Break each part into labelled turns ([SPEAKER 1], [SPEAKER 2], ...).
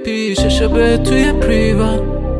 [SPEAKER 1] VIP چشم توی پریوا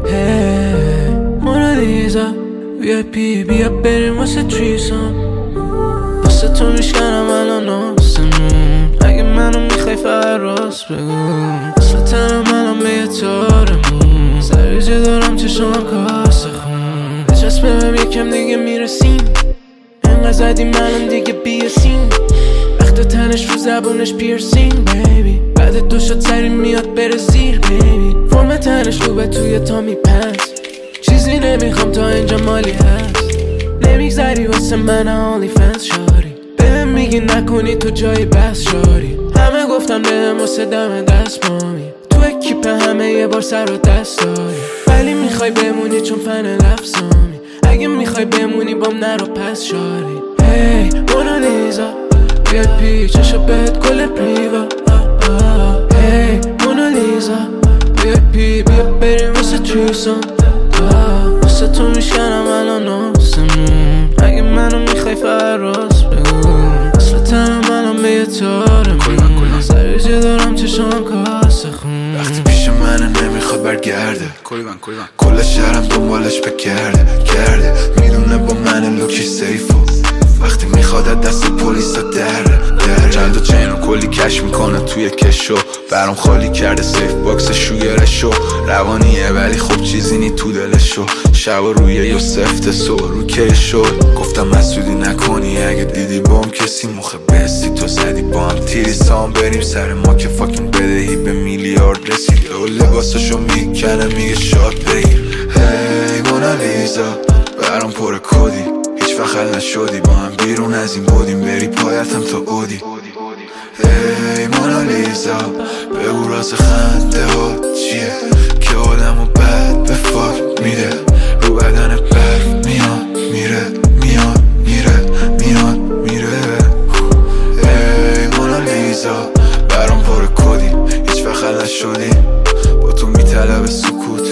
[SPEAKER 1] هی مونالیزا VIP بیا بریم واسه تریسام واسه تو میشکنم الان آسمون اگه منو میخوای فقط راست بگو اصلا تنم الان به یه تارمون سریجه دارم چشم کاسه خون بچسبم یکم دیگه میرسیم انقدر زدیم الان دیگه بیاسیم وقت تنش رو زبونش پیرسینگ بیبی بعد دو شد سری میاد بره زیر بیبی فرم تنش خوبه توی تامی پنس چیزی نمیخوام تا اینجا مالی هست نمیگذری واسه من آنلی فنس شاری بهم میگی نکنی تو جای بس شاری همه گفتن بهم واسه دم دست مامی تو اکیپ همه یه بار سر و دست داری ولی میخوای بمونی چون فن لفظامی اگه میخوای بمونی بام نرو پس شاری هی مونالیزا VIP چشم بهت گل پریوا هی مونالیزا VIP بیا بریم واسه تریسام واسه تو میشکنم الان آسمون اگه منو میخوای فقط راست بگو اصلا تنم الان به یه تارمون سریجه دارم چشم کاسه خون
[SPEAKER 2] وقتی پیش منه نمیخواد برگرده کل شهرم دنبالش بگرده میدونه با من لوکش سیفو وقتی میخواد دست پلیسا دره چند و چین رو کلی کش میکنه توی کشو برام خالی کرده سیف باکس شوگرشو روانیه ولی خب چیزی نی تو دلشو شب روی یوسفت سو رو کشو گفتم مسئولی نکنی اگه دیدی بام کسی مخه بستی تو زدی با هم تیری سام بریم سر ما که فاکین بدهی به میلیارد رسید و لباسشو میکنه میگه شاد بگیر هی مونالیزا برام پر کدی هیچ وقت حل نشدی با هم بیرون از این بودیم بری پایتم تا اودی هی مونالیزا بگو راز خنده ها چیه که آدمو بد به فاک میده رو بدن برف میاد میره میاد میره میاد میره هی مونالیزا برام پر کدی هیچ وقت حل نشدی با تو میطلب سکوت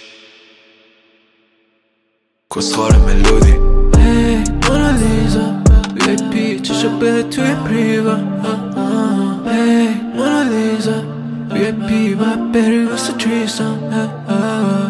[SPEAKER 2] کسخار ملودی
[SPEAKER 1] مونالیزا VIP چشم بهت توی پریوا هی مونالیزا VIP باید بری واسه تریسام